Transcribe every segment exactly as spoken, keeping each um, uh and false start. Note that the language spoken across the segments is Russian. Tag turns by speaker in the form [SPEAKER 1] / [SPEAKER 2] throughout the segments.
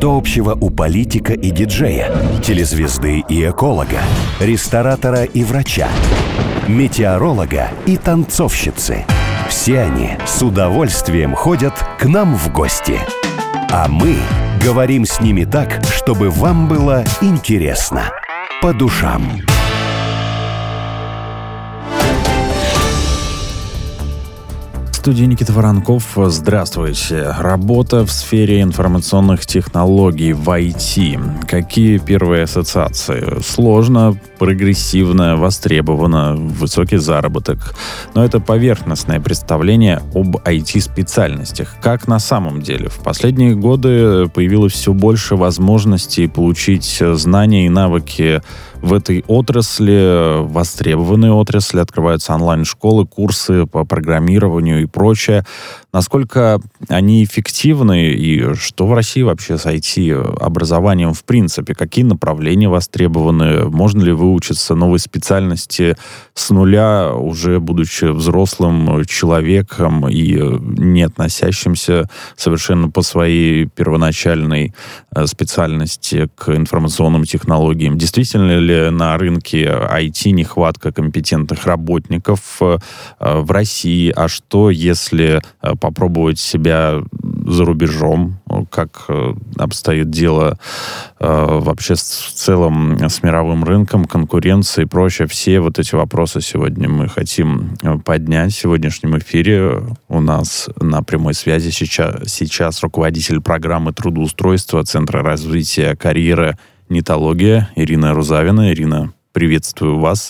[SPEAKER 1] Что общего у политика и диджея, телезвезды и эколога, ресторатора и врача, метеоролога и танцовщицы? Все они с удовольствием ходят к нам в гости. А мы говорим с ними так, чтобы вам было интересно, по душам.
[SPEAKER 2] В студии Никита Воронков. Здравствуйте. Работа в сфере информационных технологий в ай ти. Какие первые ассоциации? Сложно, прогрессивно, востребовано, высокий заработок. Но это поверхностное представление об ай ти-специальностях. Как на самом деле? В последние годы появилось все больше возможностей получить знания и навыки в этой отрасли, востребованной отрасли. Открываются онлайн-школы, курсы по программированию и прочее. Насколько они эффективны и что в России вообще с ай ти-образованием в принципе? Какие направления востребованы? Можно ли выучиться новой специальности с нуля, уже будучи взрослым человеком и не относящимся совершенно по своей первоначальной специальности к информационным технологиям? Действительно ли на рынке ай ти нехватка компетентных работников в России? А что, если попробовать себя за рубежом? Как обстоит дело вообще в целом с мировым рынком, конкуренцией и прочее? Все вот эти вопросы сегодня мы хотим поднять в сегодняшнем эфире. У нас на прямой связи сейчас, сейчас руководитель программы трудоустройства Центра развития карьеры «Нетология» Ирина Рузавина. Ирина, приветствую вас.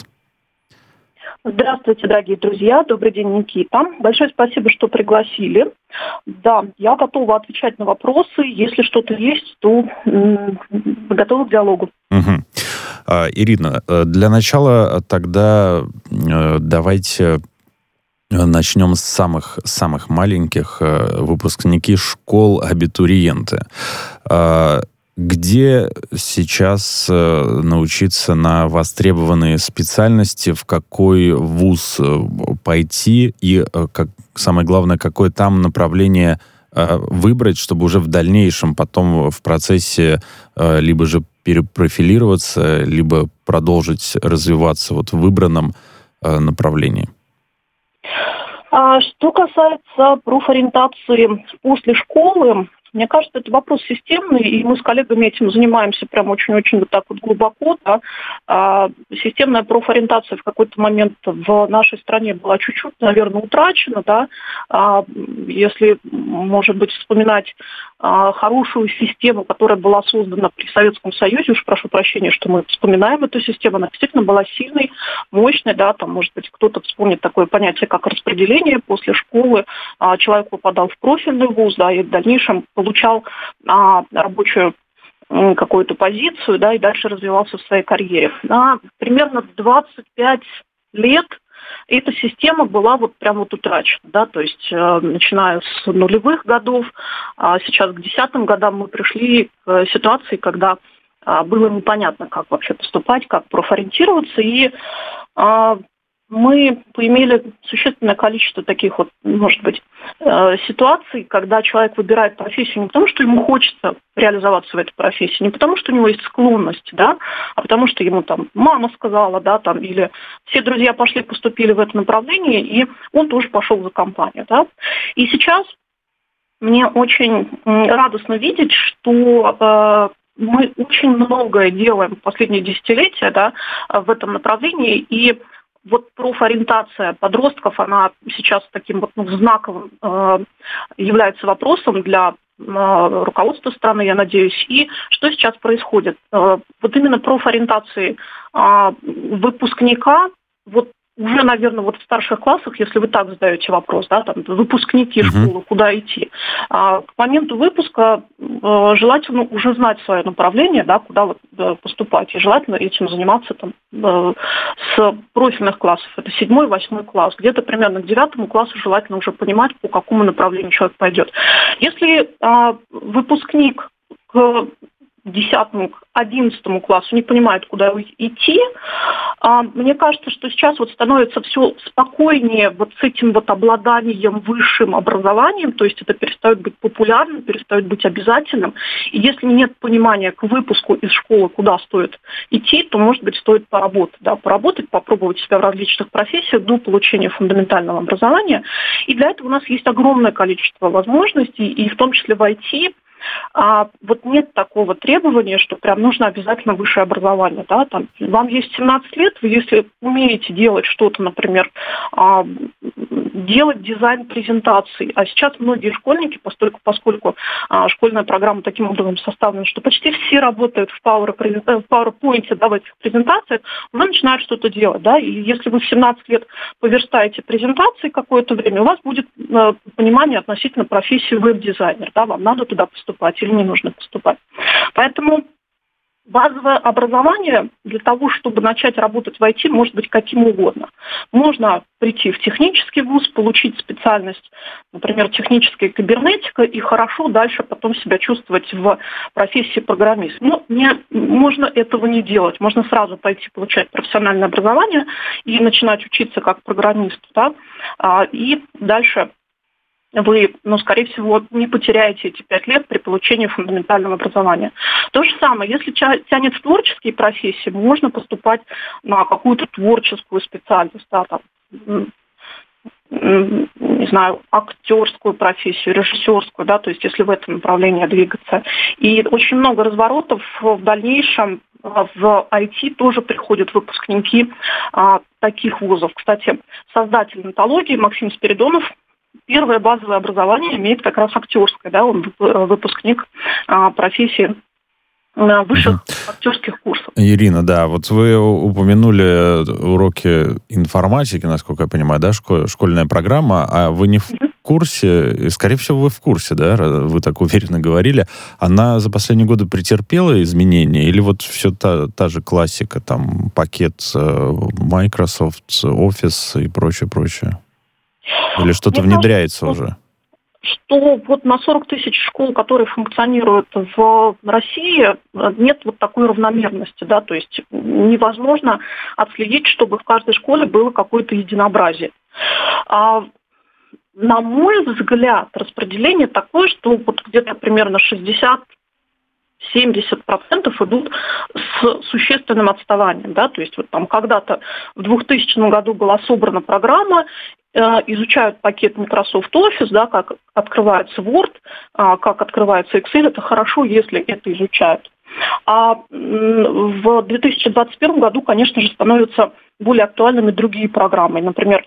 [SPEAKER 3] Здравствуйте, дорогие друзья. Добрый день, Никита. Большое спасибо, что пригласили. Да, я готова отвечать на вопросы. Если что-то есть, то м- готова к диалогу.
[SPEAKER 2] Угу. А, Ирина, для начала тогда э, давайте начнем с самых, самых маленьких. Э, выпускники школ, абитуриенты. Э, Где сейчас э, научиться на востребованные специальности, в какой вуз э, пойти и, э, как, самое главное, какое там направление э, выбрать, чтобы уже в дальнейшем потом в процессе э, либо же перепрофилироваться, либо продолжить развиваться вот в выбранном э, направлении?
[SPEAKER 3] А что касается профориентации после школы, мне кажется, это вопрос системный, и мы с коллегами этим занимаемся прям очень-очень вот так вот глубоко. Да. А, системная профориентация в какой-то момент в нашей стране была чуть-чуть, наверное, утрачена. Да. А, если, может быть, вспоминать а, хорошую систему, которая была создана при Советском Союзе, уж прошу прощения, что мы вспоминаем эту систему, она действительно была сильной, мощной. Да. Там, может быть, кто-то вспомнит такое понятие, как распределение. После школы а, человек попадал в профильный вуз, да, и в дальнейшем получал а, рабочую м, какую-то позицию, да, и дальше развивался в своей карьере. А, примерно в двадцать пять лет эта система была вот прям вот утрачена, да, то есть э, начиная с нулевых годов, а сейчас к десятым годам мы пришли к ситуации, когда а, было непонятно, как вообще поступать, как профориентироваться, и а, мы поимели существенное количество таких вот, может быть, ситуаций, когда человек выбирает профессию не потому, что ему хочется реализоваться в этой профессии, не потому, что у него есть склонность, да, а потому, что ему там мама сказала, да, там, или все друзья пошли, поступили в это направление, и он тоже пошел за компанию, да. И сейчас мне очень радостно видеть, что э, мы очень многое делаем в последние десятилетия, да, в этом направлении, и вот профориентация подростков, она сейчас таким вот, ну, знаковым э, является вопросом для э, руководства страны, я надеюсь. И что сейчас происходит? Э, вот именно профориентации э, выпускника, вот уже, наверное, вот в старших классах, если вы так задаете вопрос, да, там, выпускники школы, куда идти, а, к моменту выпуска а, желательно уже знать свое направление, да, куда вот, да, поступать, и желательно этим заниматься там, а, с профильных классов, это седьмой, восьмой класс, где-то примерно к девятому классу желательно уже понимать, по какому направлению человек пойдет. Если а, выпускник к десятому, к одиннадцатому классу не понимают, куда идти. Мне кажется, что сейчас вот становится все спокойнее вот с этим вот обладанием высшим образованием, то есть это перестает быть популярным, перестает быть обязательным. И если нет понимания к выпуску из школы, куда стоит идти, то, может быть, стоит поработать, да, поработать, попробовать себя в различных профессиях до получения фундаментального образования. И для этого у нас есть огромное количество возможностей, и в том числе в ай ти. А вот нет такого требования, что прям нужно обязательно высшее образование. Да? Там, вам есть семнадцать лет, вы если умеете делать что-то, например, а, делать дизайн презентаций, а сейчас многие школьники, поскольку, поскольку а, школьная программа таким образом составлена, что почти все работают в PowerPoint, да, в этих презентациях, уже начинают что-то делать. Да? И если вы в семнадцать лет поверстаете презентации какое-то время, у вас будет а, понимание относительно профессии веб-дизайнер. Да? Вам надо туда поступать или не нужно поступать. Поэтому базовое образование для того, чтобы начать работать в ай ти, может быть каким угодно. Можно прийти в технический вуз, получить специальность, например, техническая кибернетика, и хорошо дальше потом себя чувствовать в профессии программист. Но не, можно этого не делать. Можно сразу пойти получать профессиональное образование и начинать учиться как программист, да, и дальше вы, ну, скорее всего, не потеряете эти пять лет при получении фундаментального образования. То же самое, если тянет в творческие профессии, можно поступать на какую-то творческую специальность, да, там, не знаю, актерскую профессию, режиссерскую, да, то есть если в этом направлении двигаться. И очень много разворотов в дальнейшем в ай ти тоже приходят выпускники а, таких вузов. Кстати, создатель онтологии Максим Спиридонов первое базовое образование имеет как раз актерское, да, он выпускник а, профессии а, высших uh-huh. актерских курсов.
[SPEAKER 2] Ирина, да, вот вы упомянули уроки информатики, насколько я понимаю, да, школь, школьная программа, а вы не в uh-huh. курсе, скорее всего, вы в курсе, да, вы так уверенно говорили, она за последние годы претерпела изменения или вот все та, та же классика, там, пакет Microsoft, Office и прочее, прочее? Или что-то Мне внедряется кажется, уже?
[SPEAKER 3] Что вот на сорок тысяч школ, которые функционируют в России, нет вот такой равномерности, да, то есть невозможно отследить, чтобы в каждой школе было какое-то единообразие. А, на мой взгляд, распределение такое, что вот где-то примерно шестьдесят-семьдесят процентов идут с существенным отставанием, да, то есть вот там когда-то в двухтысячном году была собрана программа, изучают пакет Microsoft Office, да, как открывается Word, как открывается Excel, это хорошо, если это изучают. А в две тысячи двадцать первом году, конечно же, становятся более актуальными другие программы. Например,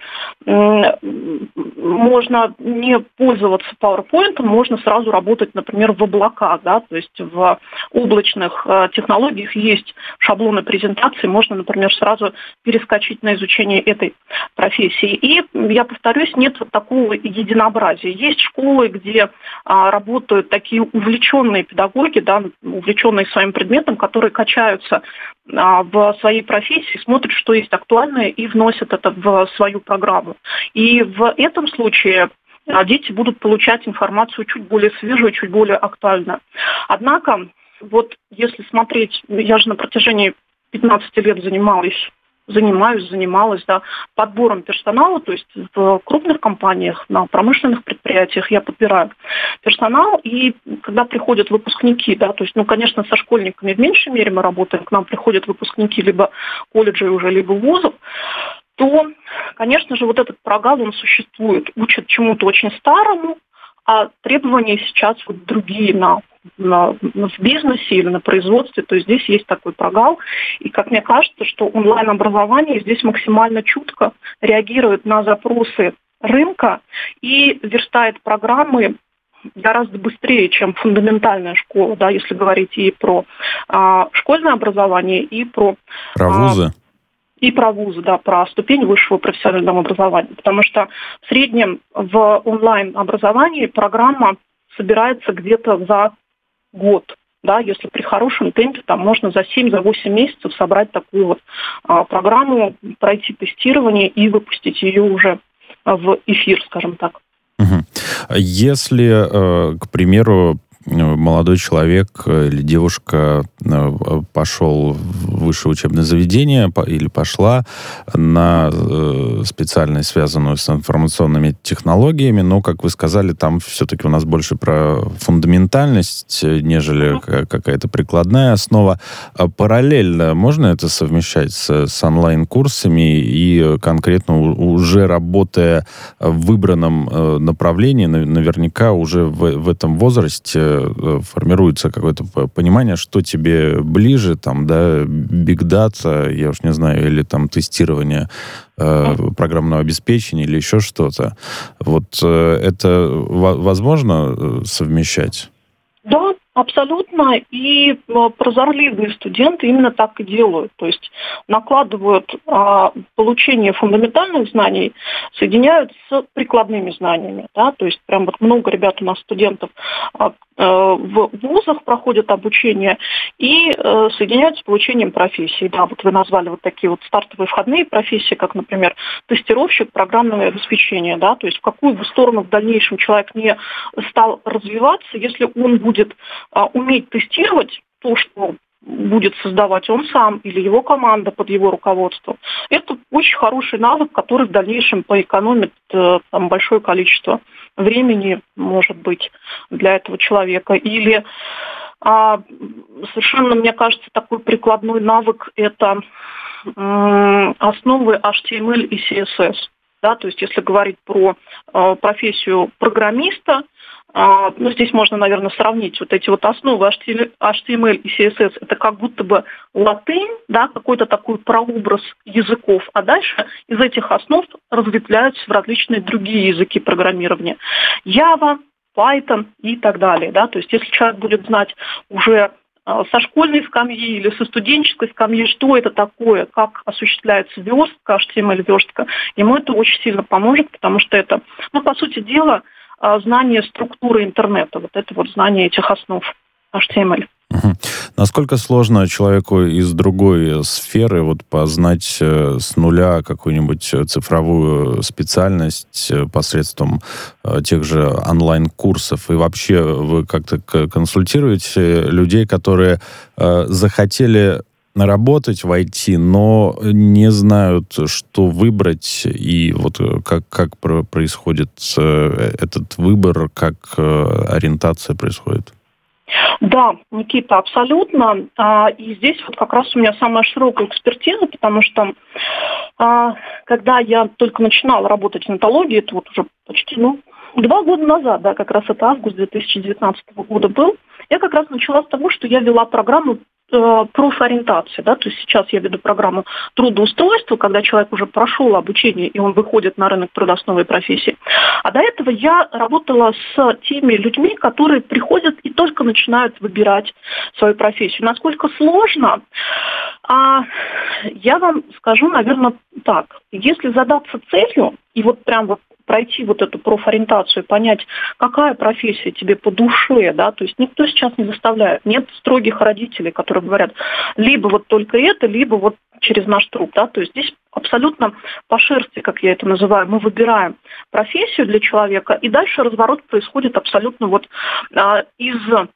[SPEAKER 3] можно не пользоваться PowerPoint, можно сразу работать, например, в облаках, да, то есть в облачных технологиях есть шаблоны презентации, можно, например, сразу перескочить на изучение этой профессии. И, я повторюсь, нет вот такого единообразия. Есть школы, где а, работают такие увлеченные педагоги, да, увлеченные своим предметом, которые качаются а, в своей профессии, смотрят, что есть актуальное, и вносят это в свою программу. И в этом случае дети будут получать информацию чуть более свежую, чуть более актуальную. Однако, вот если смотреть, я же на протяжении пятнадцати лет занималась, занимаюсь, занималась, да, подбором персонала, то есть в крупных компаниях, на промышленных предприятиях я подбираю персонал, и когда приходят выпускники, да, то есть, ну, конечно, со школьниками в меньшей мере мы работаем, к нам приходят выпускники либо колледжей уже, либо вузов, то, конечно же, вот этот прогал, он существует, учат чему-то очень старому, а требования сейчас вот другие на, на, в бизнесе или на производстве, то есть здесь есть такой прогал. И, как мне кажется, что онлайн-образование здесь максимально чутко реагирует на запросы рынка и верстает программы гораздо быстрее, чем фундаментальная школа, да, если говорить и про а, школьное образование, и про...
[SPEAKER 2] Про вузы. А,
[SPEAKER 3] И про вузы, да, про ступень высшего профессионального образования. Потому что в среднем в онлайн-образовании программа собирается где-то за год. Да, если при хорошем темпе, там можно за семь-восемь месяцев собрать такую вот а, программу, пройти тестирование и выпустить ее уже в эфир, скажем так.
[SPEAKER 2] Угу. Если, к примеру, молодой человек или девушка пошел в высшее учебное заведение или пошла на специальность, связанную с информационными технологиями, но, как вы сказали, там все-таки у нас больше про фундаментальность, нежели какая-то прикладная основа. Параллельно можно это совмещать с, с онлайн-курсами и конкретно уже работая в выбранном направлении, наверняка уже в, в этом возрасте формируется какое-то понимание, что тебе ближе, там, да, big data, я уж не знаю, или там тестирование э, программного обеспечения или еще что-то. Вот э, это возможно совмещать?
[SPEAKER 3] Да, абсолютно. И прозорливые студенты именно так и делают. То есть накладывают а, получение фундаментальных знаний, соединяют с прикладными знаниями. Да? То есть прям вот много ребят у нас студентов а, а, в вузах проходят обучение и а, соединяют с получением профессии. Да, вот вы назвали вот такие вот стартовые входные профессии, как, например, тестировщик, программное обеспечение. Да? То есть в какую бы сторону в дальнейшем человек не стал развиваться, если он будет а, уметь тестировать то, что будет создавать он сам или его команда под его руководством, это очень хороший навык, который в дальнейшем поэкономит э, там, большое количество времени, может быть, для этого человека. Или а, совершенно, мне кажется, такой прикладной навык – это э, основы эйч ти эм эль и си эс эс. Да, то есть если говорить про э, профессию программиста, Uh, ну, здесь можно, наверное, сравнить вот эти вот основы эйч ти эм эль и си эс эс. Это как будто бы латынь, да, какой-то такой прообраз языков, а дальше из этих основ разветвляются в различные другие языки программирования. Java, Python и так далее. Да? То есть если человек будет знать уже со школьной скамьи или со студенческой скамьи, что это такое, как осуществляется верстка, эйч ти эм эль-верстка, ему это очень сильно поможет, потому что это, ну, по сути дела, знание структуры интернета, вот это вот знание этих основ эйч ти эм эль.
[SPEAKER 2] Угу. Насколько сложно человеку из другой сферы вот познать с нуля какую-нибудь цифровую специальность посредством тех же онлайн-курсов? И вообще вы как-то консультируете людей, которые захотели работать в ай ти, но не знают, что выбрать, и вот как, как происходит этот выбор, как ориентация происходит?
[SPEAKER 3] Да, Никита, абсолютно. И здесь вот как раз у меня самая широкая экспертиза, потому что когда я только начинала работать в нетологии, это вот уже почти, ну, два года назад, да, как раз это август две тысячи девятнадцатого года был, я как раз начала с того, что я вела программу профориентации, да, то есть сейчас я веду программу трудоустройства, когда человек уже прошел обучение и он выходит на рынок труда с новой профессией. А до этого я работала с теми людьми, которые приходят и только начинают выбирать свою профессию. Насколько сложно, а, я вам скажу, наверное, так. Если задаться целью и вот прям вот пройти вот эту профориентацию, понять, какая профессия тебе по душе, да, то есть никто сейчас не заставляет, нет строгих родителей, которые говорят, либо вот только это, либо вот через наш труд, да, то есть здесь абсолютно по шерсти, как я это называю, мы выбираем профессию для человека, и дальше разворот происходит абсолютно вот а, из...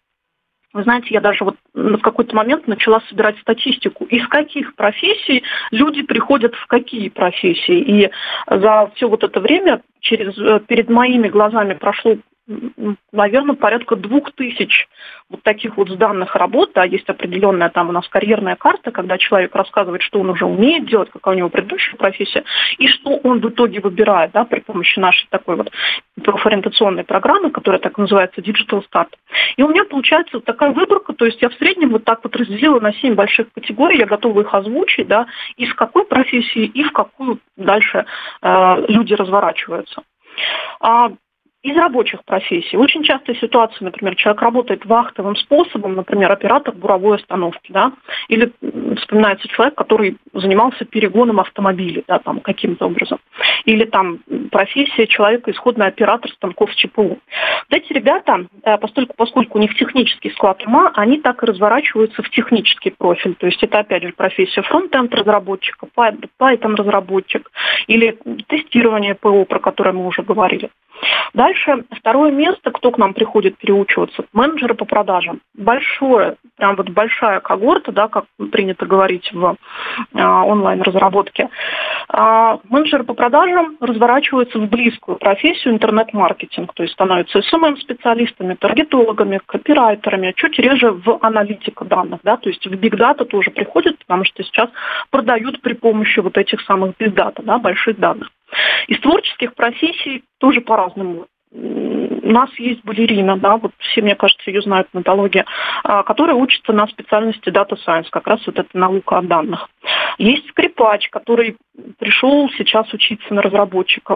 [SPEAKER 3] Вы знаете, я даже вот в какой-то момент начала собирать статистику, из каких профессий люди приходят в какие профессии. И за все вот это время через, перед моими глазами прошло, наверное, порядка двух тысяч вот таких вот сданных работ. Да, есть определенная там у нас карьерная карта, когда человек рассказывает, что он уже умеет делать, какая у него предыдущая профессия, и что он в итоге выбирает, да, при помощи нашей такой вот профориентационной программы, которая так называется Digital Start. И у меня получается вот такая выборка, то есть я в среднем вот так вот разделила на семь больших категорий, я готова их озвучить, да, из какой профессии и в какую дальше э, люди разворачиваются. А, из рабочих профессий. Очень частая ситуация, например, человек работает вахтовым способом, например, оператор буровой остановки, да, или вспоминается человек, который занимался перегоном автомобилей, да, там, каким-то образом, или там профессия человека, исходный оператор станков с ЧПУ. Вот эти ребята, поскольку, поскольку у них технический склад ума, они так и разворачиваются в технический профиль, то есть это, опять же, профессия фронт-энд-разработчика, Python-разработчик или тестирование ПО, про которое мы уже говорили. Дальше, второе место, кто к нам приходит переучиваться, менеджеры по продажам. Большое, прям вот большая когорта, да, как принято говорить в а, онлайн-разработке. А, менеджеры по продажам разворачиваются в близкую профессию интернет-маркетинг, то есть становятся эс эм эм-специалистами, таргетологами, копирайтерами, чуть реже в аналитику данных, да, то есть в биг дата тоже приходят, потому что сейчас продают при помощи вот этих самых биг дата, да, больших данных. Из творческих профессий тоже по-разному. У нас есть балерина, да, вот все, мне кажется, ее знают в нотологии, которая учится на специальности Data Science, как раз вот эта наука о данных. Есть скрипач, который пришел сейчас учиться на разработчика.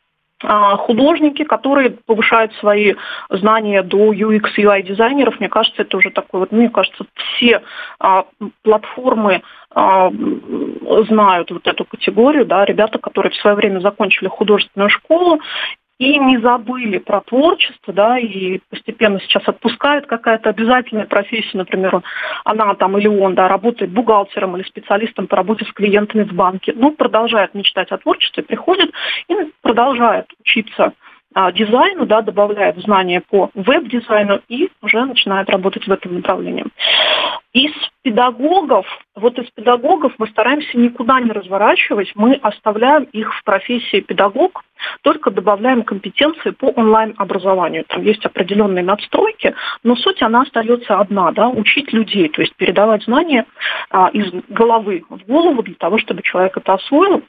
[SPEAKER 3] Художники, которые повышают свои знания до ю экс, ю ай дизайнеров, мне кажется, это уже такой вот, мне кажется, все а, платформы а, знают вот эту категорию, да, ребята, которые в свое время закончили художественную школу и не забыли про творчество, да, и постепенно сейчас отпускает какая-то обязательная профессия, например, она там или он, да, работает бухгалтером или специалистом по работе с клиентами в банке, ну, продолжает мечтать о творчестве, приходит и продолжает учиться а, дизайну, да, добавляет знания по веб-дизайну и уже начинает работать в этом направлении. Из педагогов, вот из педагогов мы стараемся никуда не разворачивать, мы оставляем их в профессии педагог, только добавляем компетенции по онлайн-образованию. Там есть определенные надстройки, но суть она остается одна, да, учить людей, то есть передавать знания а, из головы в голову для того, чтобы человек это освоил.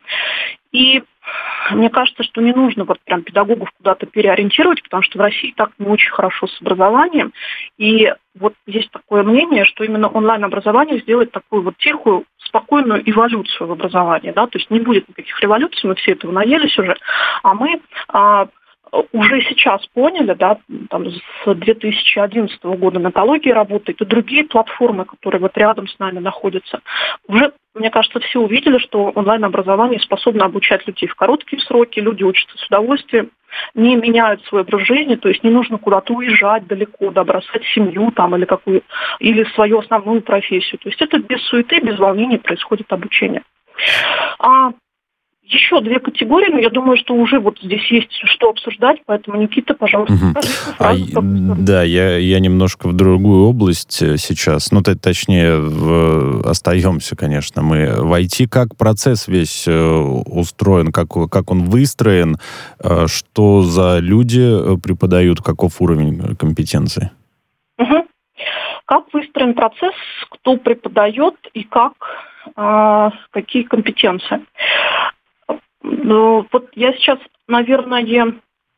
[SPEAKER 3] И мне кажется, что не нужно вот прям педагогов куда-то переориентировать, потому что в России так не очень хорошо с образованием. И вот есть такое мнение, что именно онлайн-образование сделает такую вот тихую, спокойную эволюцию в образовании, да, то есть не будет никаких революций, мы все этого наелись уже, а мы а, уже сейчас поняли, да, там, с две тысячи одиннадцатого года нотология работает, и другие платформы, которые вот рядом с нами находятся, уже, мне кажется, все увидели, что онлайн-образование способно обучать людей в короткие сроки, люди учатся с удовольствием, не меняют свой образ жизни, то есть не нужно куда-то уезжать далеко, да, бросать семью там, или, какую, или свою основную профессию. То есть это без суеты, без волнений происходит обучение. А еще две категории, но я думаю, что уже вот здесь есть что обсуждать, поэтому, Никита, пожалуйста,
[SPEAKER 2] угу.
[SPEAKER 3] скажите сразу.
[SPEAKER 2] А, да, я, я немножко в другую область сейчас, ну, точнее, в, остаемся, конечно, мы в ай ти. Как процесс весь устроен, как, как он выстроен, что за люди преподают, каков уровень компетенции?
[SPEAKER 3] Угу. Как выстроен процесс, кто преподает и как, какие компетенции? Ну, вот я сейчас, наверное,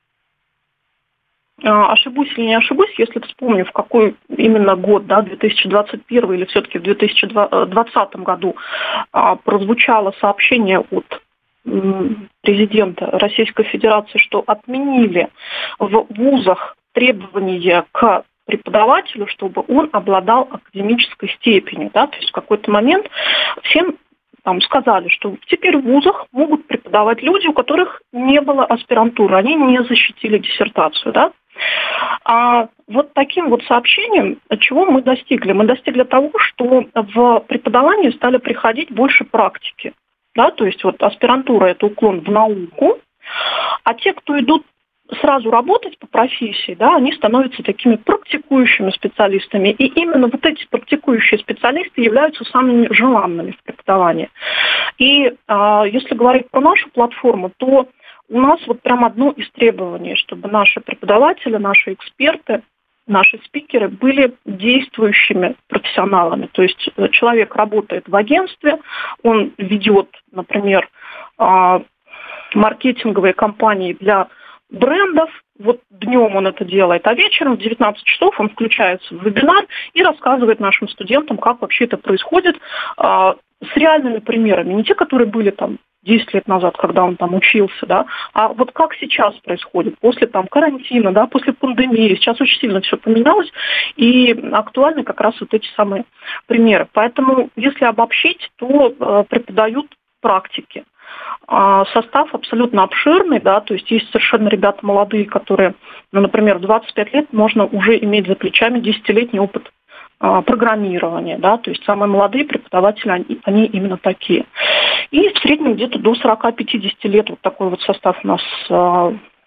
[SPEAKER 3] ошибусь или не ошибусь, если вспомню, в какой именно год, да, две тысячи двадцать первый или все-таки в две тысячи двадцатом году прозвучало сообщение от президента Российской Федерации, что отменили в вузах требования к преподавателю, чтобы он обладал академической степенью, да, то есть в какой-то момент всем там сказали, что теперь в вузах могут преподавать люди, у которых не было аспирантуры, они не защитили диссертацию, да. А вот таким вот сообщением, чего мы достигли? Мы достигли того, что в преподавание стали приходить больше практики, да, то есть вот аспирантура – это уклон в науку, а те, кто идут сразу работать по профессии, да, они становятся такими практикующими специалистами. И именно вот эти практикующие специалисты являются самыми желанными в преподавании. И а, если говорить про нашу платформу, то у нас вот прям одно из требований, чтобы наши преподаватели, наши эксперты, наши спикеры были действующими профессионалами. То есть человек работает в агентстве, он ведет, например, а, маркетинговые кампании для брендов, вот днем он это делает, а вечером в девятнадцать часов он включается в вебинар и рассказывает нашим студентам, как вообще это происходит, а, с реальными примерами, не те, которые были там десять лет назад, когда он там учился, да, а вот как сейчас происходит, после там карантина, да, после пандемии, сейчас очень сильно все поменялось, и актуальны как раз вот эти самые примеры. Поэтому, если обобщить, то э, преподают практики. Состав абсолютно обширный, да, то есть есть совершенно ребята молодые, которые, ну, например, в двадцать пять лет можно уже иметь за плечами десятилетний опыт а, программирования, да, то есть самые молодые преподаватели, они, они именно такие. И в среднем где-то до сорок-пятьдесят лет вот такой вот состав у нас а,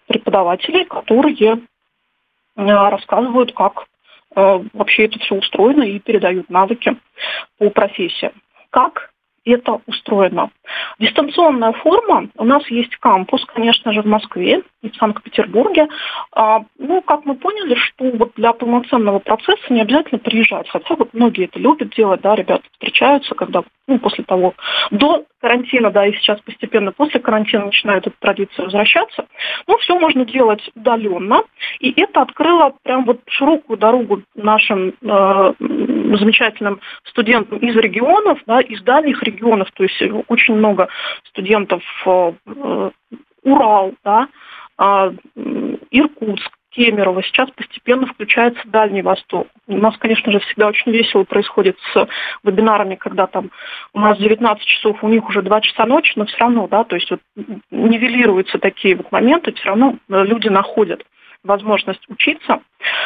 [SPEAKER 3] преподавателей, которые рассказывают, как вообще это все устроено и передают навыки по профессии. Как это устроено? Дистанционная форма. У нас есть кампус, конечно же, в Москве и в Санкт-Петербурге. А, ну, как мы поняли, что вот для полноценного процесса не обязательно приезжать. Хотя вот многие это любят делать, да, ребята встречаются, когда, ну, после того, до карантина, да, и сейчас постепенно после карантина начинают эту традицию возвращаться. Ну, все можно делать удаленно. И это открыло прям вот широкую дорогу нашим э, замечательным студентам из регионов, да, из дальних регионов. То есть очень много студентов э, э, Урал, да, э, Иркутск, Кемерово. Сейчас постепенно включается Дальний Восток. У нас, конечно же, всегда очень весело происходит с вебинарами, когда там у нас девятнадцать часов, у них уже два часа ночи, но все равно, да, то есть вот нивелируются такие вот моменты, все равно люди находят возможность учиться.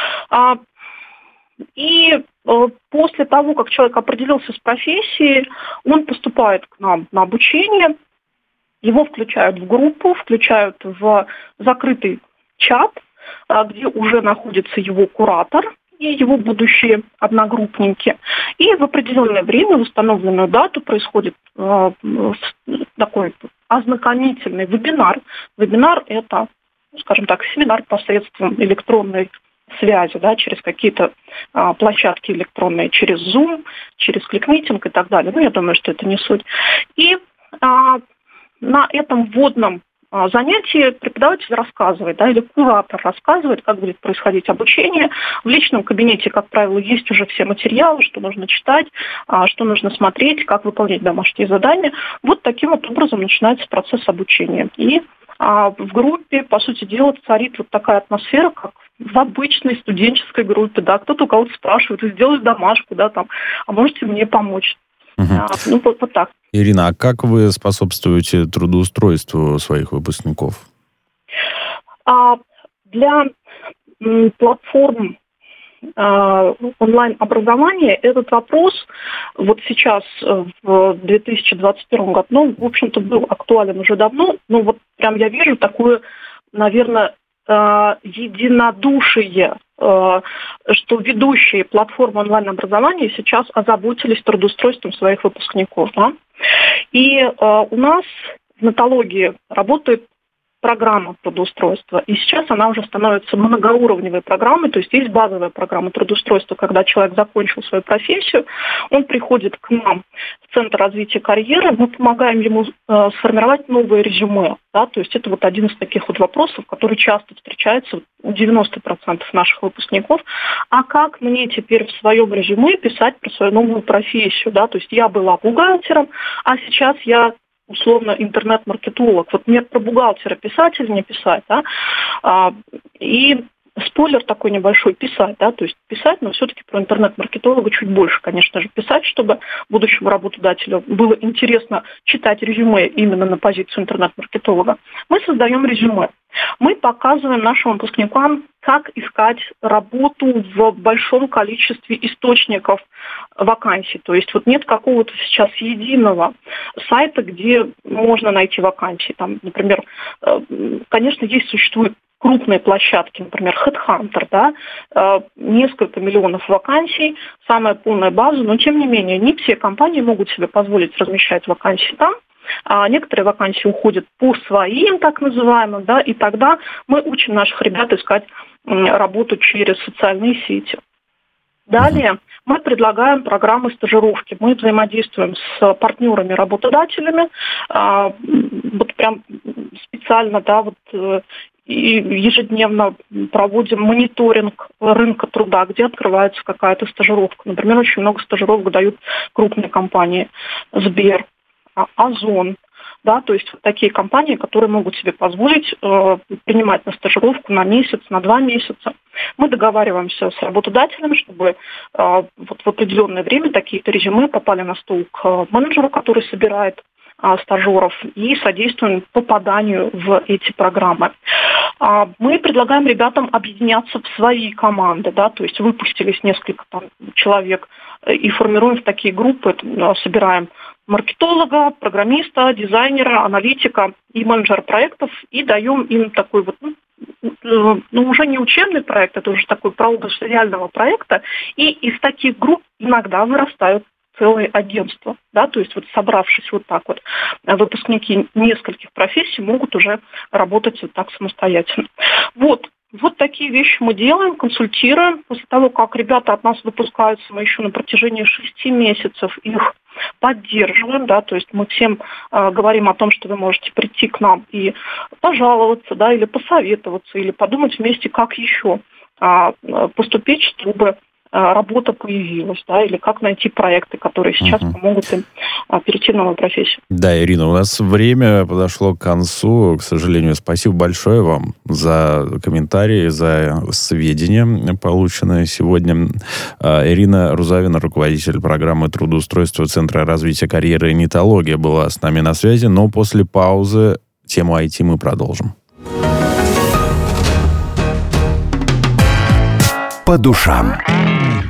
[SPEAKER 3] И после того, как человек определился с профессией, он поступает к нам на обучение, его включают в группу, включают в закрытый чат, где уже находится его куратор и его будущие одногруппники. И в определенное время, в установленную дату, происходит э, такой ознакомительный вебинар. Вебинар – это, скажем так, семинар посредством электронной связи, да, через какие-то а, площадки электронные, через Zoom, через кликмитинг и так далее. Ну, я думаю, что это не суть. И а, на этом вводном занятии преподаватель рассказывает, да, или куратор рассказывает, как будет происходить обучение. В личном кабинете, как правило, есть уже все материалы, что нужно читать, что нужно смотреть, как выполнять домашние задания. Вот таким вот образом начинается процесс обучения. И а, в группе, по сути дела, царит вот такая атмосфера, как в обычной студенческой группе. Да, кто-то у кого-то спрашивает, сделай домашку, да, там, а можете мне помочь?
[SPEAKER 2] Угу.
[SPEAKER 3] А, ну, вот, вот так.
[SPEAKER 2] Ирина, а как вы способствуете трудоустройству своих выпускников?
[SPEAKER 3] А, для м, платформ а, онлайн-образования этот вопрос вот сейчас, в две тысячи двадцать первом году, ну, в общем-то, был актуален уже давно, но вот прям я вижу такое, наверное, единодушие, что ведущие платформы онлайн-образования сейчас озаботились трудоустройством своих выпускников. Да? И у нас в Натологии работает программа трудоустройства. И сейчас она уже становится многоуровневой программой, то есть есть базовая программа трудоустройства, когда человек закончил свою профессию, он приходит к нам в Центр развития карьеры, мы помогаем ему э, сформировать новое резюме. Да? То есть это вот один из таких вот вопросов, который часто встречается у девяноста процентов наших выпускников. А как мне теперь в своем резюме писать про свою новую профессию? Да? То есть я была бухгалтером, а сейчас я условно интернет-маркетолог. Вот мне про бухгалтера писать или не писать, да? А, и спойлер такой небольшой, писать, да, то есть писать, но все-таки про интернет-маркетолога чуть больше, конечно же, писать, чтобы будущему работодателю было интересно читать резюме именно на позицию интернет-маркетолога. Мы создаем резюме. Мы показываем нашим выпускникам, как искать работу в большом количестве источников вакансий. То есть вот нет какого-то сейчас единого сайта, где можно найти вакансии. Там, например, конечно, есть, существуют крупные площадки, например, HeadHunter, да, несколько миллионов вакансий, самая полная база, но тем не менее не все компании могут себе позволить размещать вакансии там. А некоторые вакансии уходят по своим, так называемым, да, и тогда мы учим наших ребят искать работу через социальные сети. Далее мы предлагаем программы стажировки. Мы взаимодействуем с партнерами-работодателями, а, вот прям специально, да, вот и ежедневно проводим мониторинг рынка труда, где открывается какая-то стажировка. Например, очень много стажировок дают крупные компании, Сбер, Озон, да, то есть вот такие компании, которые могут себе позволить э, принимать на стажировку на месяц, на два месяца. Мы договариваемся с работодателем, чтобы э, вот в определенное время такие-то резюме попали на стол к менеджеру, который собирает э, стажеров, и содействуем попаданию в эти программы. Э, мы предлагаем ребятам объединяться в свои команды, да, то есть выпустились несколько там, человек э, и формируем в такие группы, э, собираем маркетолога, программиста, дизайнера, аналитика и менеджера проектов, и даем им такой вот, ну, ну, уже не учебный проект, это уже такой прообраз реального проекта, и из таких групп иногда вырастают целые агентства, да, то есть вот собравшись вот так вот, выпускники нескольких профессий могут уже работать вот так самостоятельно. Вот. Вот такие вещи мы делаем, консультируем. После того, как ребята от нас выпускаются, мы еще на протяжении шести месяцев их поддерживаем, да, то есть мы всем э, говорим о том, что вы можете прийти к нам и пожаловаться, да, или посоветоваться, или подумать вместе, как еще э, поступить, чтобы работа появилась, да, или как найти проекты, которые сейчас uh-huh. помогут им а, перейти в новую профессию.
[SPEAKER 2] Да, Ирина, у нас время подошло к концу, к сожалению. Спасибо большое вам за комментарии, за сведения, полученные сегодня. Ирина Рузавина, руководитель программы трудоустройства Центра развития карьеры «Нетология», была с нами на связи, но после паузы тему ай ти мы продолжим.
[SPEAKER 1] По душам.